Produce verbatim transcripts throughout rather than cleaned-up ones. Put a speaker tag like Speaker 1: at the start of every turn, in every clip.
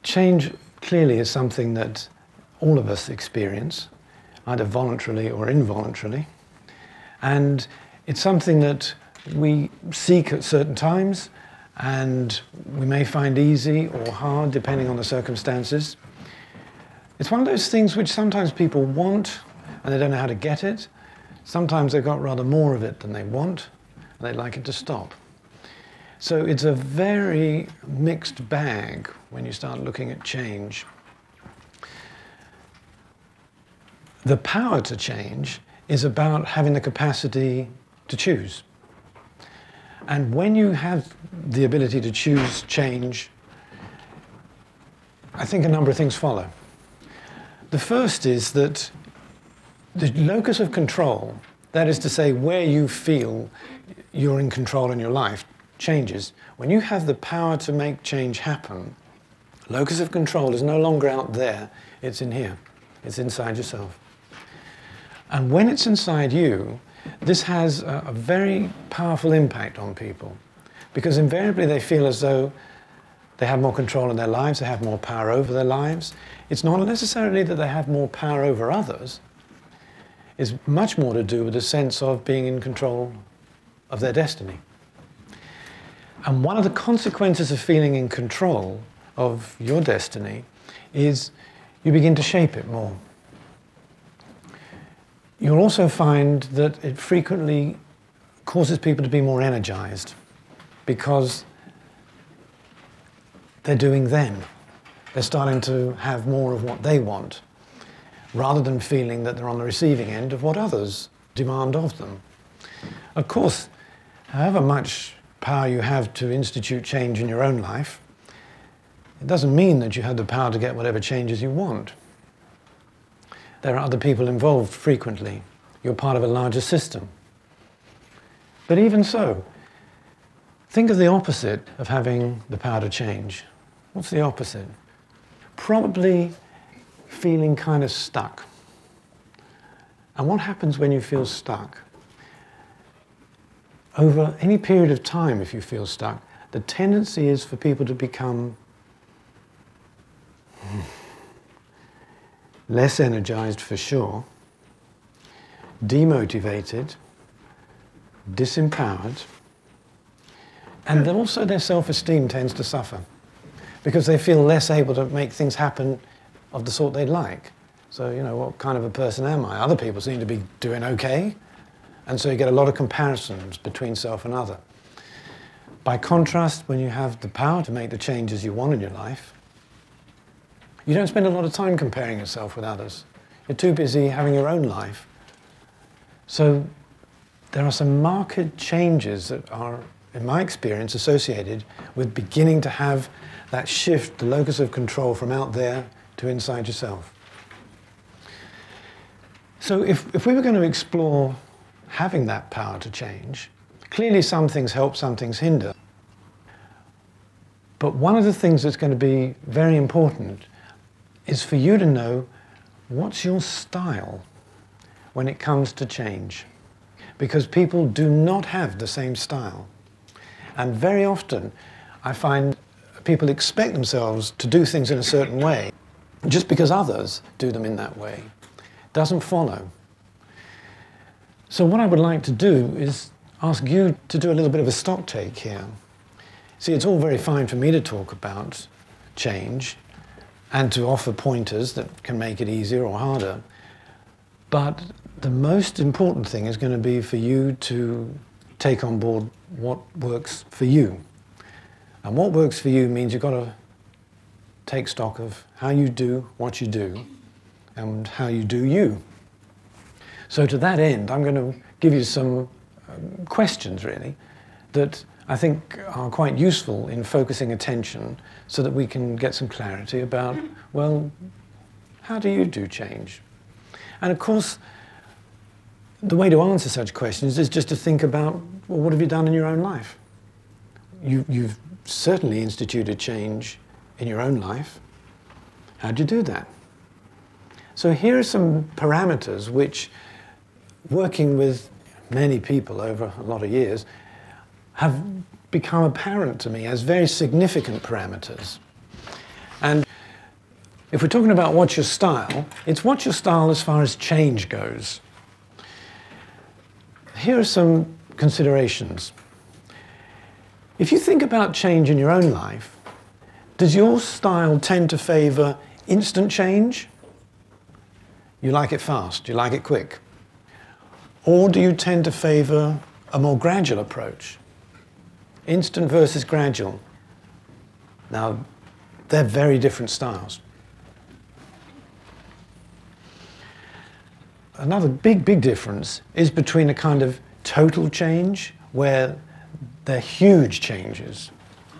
Speaker 1: Change clearly is something that all of us experience, either voluntarily or involuntarily. And it's something that we seek at certain times, and we may find easy or hard depending on the circumstances. It's one of those things which sometimes people want and they don't know how to get it. Sometimes they've got rather more of it than they want and they'd like it to stop. So it's a very mixed bag when you start looking at change. The power to change is about having the capacity to choose. And when you have the ability to choose change, I think a number of things follow. The first is that the locus of control, that is to say where you feel you're in control in your life, changes. When you have the power to make change happen, locus of control is no longer out there, it's in here. It's inside yourself. And when it's inside you, this has a, a very powerful impact on people, because invariably they feel as though they have more control in their lives, they have more power over their lives. It's not necessarily that they have more power over others. It's much more to do with a sense of being in control of their destiny. And one of the consequences of feeling in control of your destiny is you begin to shape it more. You'll also find that it frequently causes people to be more energized because they're doing then. They're starting to have more of what they want, rather than feeling that they're on the receiving end of what others demand of them. Of course, however much power you have to institute change in your own life, it doesn't mean that you have the power to get whatever changes you want. There are other people involved frequently. You're part of a larger system. But even so, think of the opposite of having the power to change. What's the opposite? Probably feeling kind of stuck. And what happens when you feel stuck? Over any period of time, if you feel stuck, the tendency is for people to become less energized for sure, demotivated, disempowered, and then also their self-esteem tends to suffer because they feel less able to make things happen of the sort they'd like. So, you know, what kind of a person am I? Other people seem to be doing okay, and so you get a lot of comparisons between self and other. By contrast, when you have the power to make the changes you want in your life, you don't spend a lot of time comparing yourself with others. You're too busy having your own life. So there are some marked changes that are, in my experience, associated with beginning to have that shift, the locus of control from out there to inside yourself. So if, if we were going to explore having that power to change, clearly some things help, some things hinder. But one of the things that's going to be very important is for you to know what's your style when it comes to change. Because people do not have the same style. And very often I find people expect themselves to do things in a certain way just because others do them in that way. It doesn't follow. So what I would like to do is ask you to do a little bit of a stock take here. See, it's all very fine for me to talk about change and to offer pointers that can make it easier or harder. But the most important thing is going to be for you to take on board what works for you. And what works for you means you've got to take stock of how you do what you do and how you do you. So to that end, I'm going to give you some um, questions, really, that I think are quite useful in focusing attention so that we can get some clarity about, well, how do you do change? And of course, the way to answer such questions is just to think about, well, what have you done in your own life? You, you've certainly instituted change in your own life. How'd you do that? So here are some parameters which, working with many people over a lot of years, have become apparent to me as very significant parameters. And If we're talking about what's your style, it's what's your style as far as change goes. Here are some considerations. If you think about change in your own life, does your style tend to favor instant change? You like it fast, you like it quick. Or do you tend to favor a more gradual approach? Instant versus gradual. Now, they're very different styles. Another big, big difference is between a kind of total change, where they're huge changes.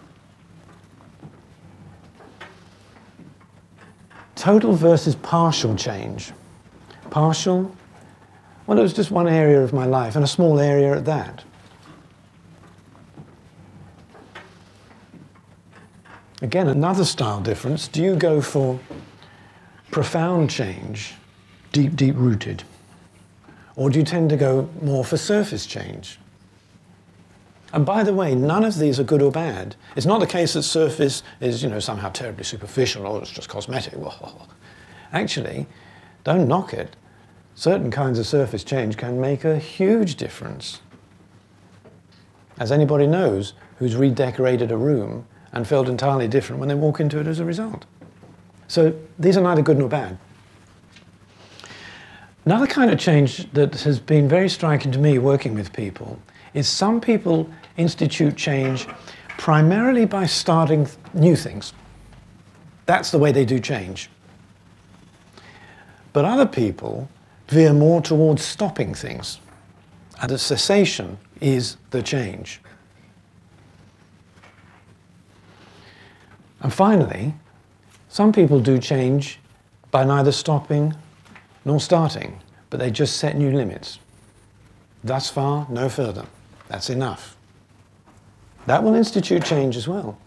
Speaker 1: Total versus partial change. Partial, well, it was just one area of my life, and a small area at that. Again, another style difference. Do you go for profound change, deep, deep rooted? Or do you tend to go more for surface change? And by the way, none of these are good or bad. It's not the case that surface is, you know, somehow terribly superficial or it's just cosmetic. Actually, don't knock it. Certain kinds of surface change can make a huge difference. As anybody knows who's redecorated a room and felt entirely different when they walk into it as a result. So these are neither good nor bad. Another kind of change that has been very striking to me working with people is some people institute change primarily by starting new things. That's the way they do change. But other people veer more towards stopping things, and the cessation is the change. And finally, some people do change by neither stopping nor starting, but they just set new limits. Thus far, no further. That's enough. That will institute change as well.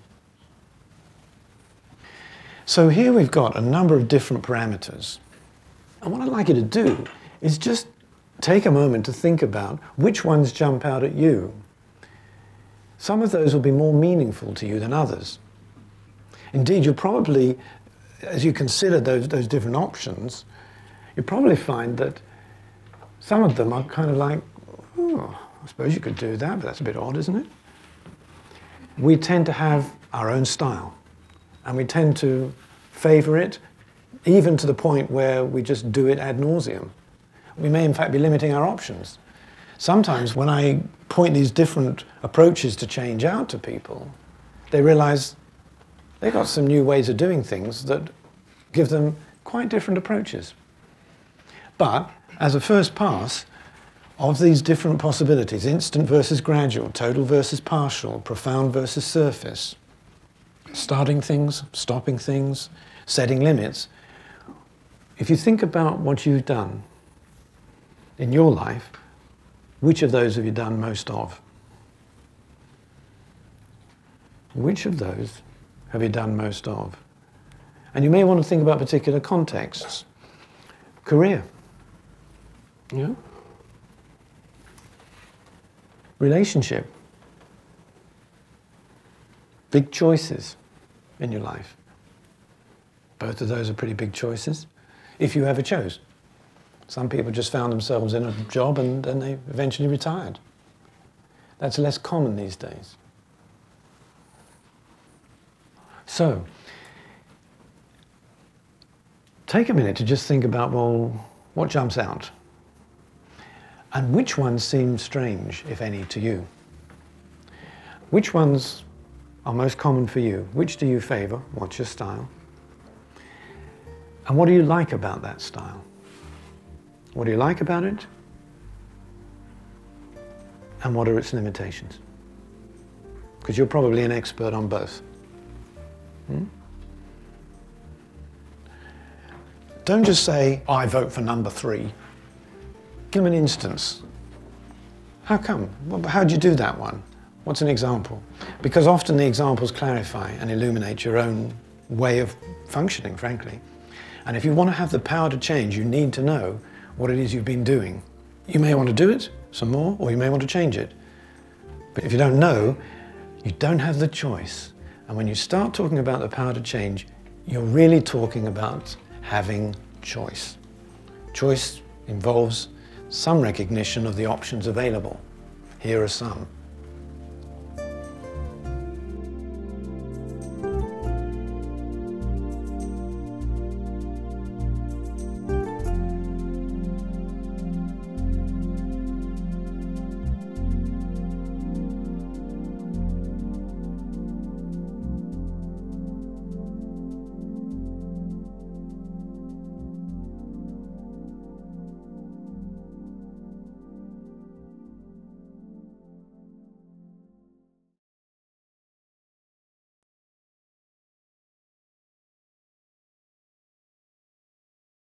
Speaker 1: So here we've got a number of different parameters. And what I'd like you to do is just take a moment to think about which ones jump out at you. Some of those will be more meaningful to you than others. Indeed, you'll probably, as you consider those, those different options, you'll probably find that some of them are kind of like, oh, I suppose you could do that, but that's a bit odd, isn't it? We tend to have our own style, and we tend to favor it, even to the point where we just do it ad nauseum. We may in fact be limiting our options. Sometimes when I point these different approaches to change out to people, they realize they've got some new ways of doing things that give them quite different approaches. But as a first pass of these different possibilities, instant versus gradual, total versus partial, profound versus surface, starting things, stopping things, setting limits, if you think about what you've done in your life, which of those have you done most of? Which of those have you done most of? And you may want to think about particular contexts. Career. Yeah? Relationship. Big choices in your life. Both of those are pretty big choices, if you ever chose. Some people just found themselves in a job and then they eventually retired. That's less common these days. So, take a minute to just think about, well, what jumps out? And which ones seem strange, if any, to you? Which ones are most common for you? Which do you favor? What's your style? And what do you like about that style? What do you like about it? And what are its limitations? Because you're probably an expert on both. Hmm? Don't just say, I vote for number three. Give them an instance. How come? Well, how do you do that one? What's an example? Because often the examples clarify and illuminate your own way of functioning, frankly. And if you want to have the power to change, you need to know what it is you've been doing. You may want to do it some more, or you may want to change it. But if you don't know, you don't have the choice. And when you start talking about the power to change, you're really talking about having choice. Choice involves some recognition of the options available. Here are some.